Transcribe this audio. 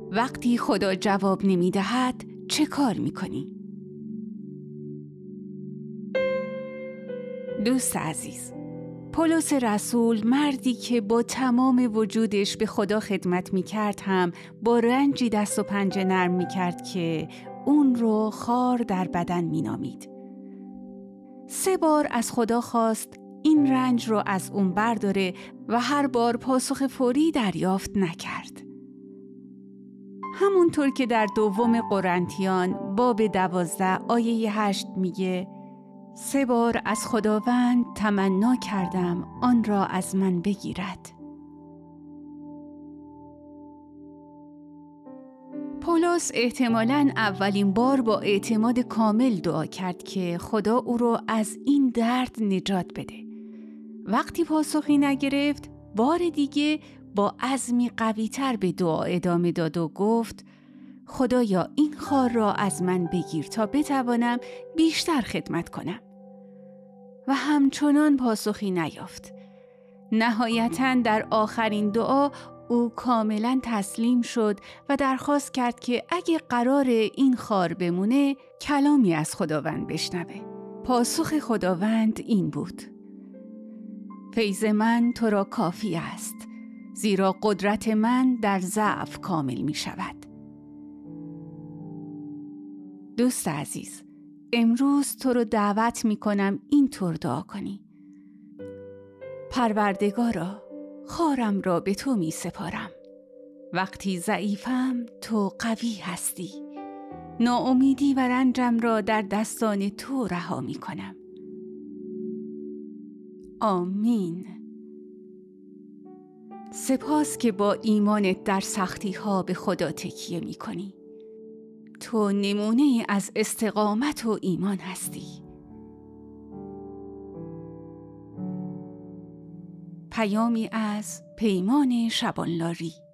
وقتی خدا جواب نمی‌دهد چه کار می‌کنی؟ دوست عزیز، پولس رسول، مردی که با تمام وجودش به خدا خدمت می‌کرد، هم با رنجی دست و پنجه نرم می‌کرد که اون رو خار در بدن می‌نامید. 3 بار از خدا خواست این رنج رو از اون برداره و هر بار پاسخ فوری دریافت نکرد. همونطور که در دوم قرنتیان باب 12 آیه 8 میگه: 3 بار از خداوند تمنا کردم آن را از من بگیرد. پولس احتمالاً اولین بار با اعتماد کامل دعا کرد که خدا او رو از این درد نجات بده. وقتی پاسخی نگرفت، بار دیگه با عزمی قوی‌تر به دعا ادامه داد و گفت: خدایا این خار را از من بگیر تا بتوانم بیشتر خدمت کنم. و همچنان پاسخی نیافت. نهایتاً در آخرین دعا او کاملاً تسلیم شد و درخواست کرد که اگه قرار این خار بمونه، کلامی از خداوند بشنوه. پاسخ خداوند این بود: فیض من تو را کافی است، زیرا قدرت من در ضعف کامل می شود. دوست عزیز، امروز تو رو دعوت می کنم این طور دعا کنی: پروردگارا، خارم را به تو می سپارم. وقتی ضعیفم تو قوی هستی. ناامیدی و رنجم را در دستان تو رها می کنم. آمین. سپاس که با ایمانت در سختی ها به خدا تکیه می کنی. تو نمونه از استقامت و ایمان هستی. پیامی از پیمان شبانلاری.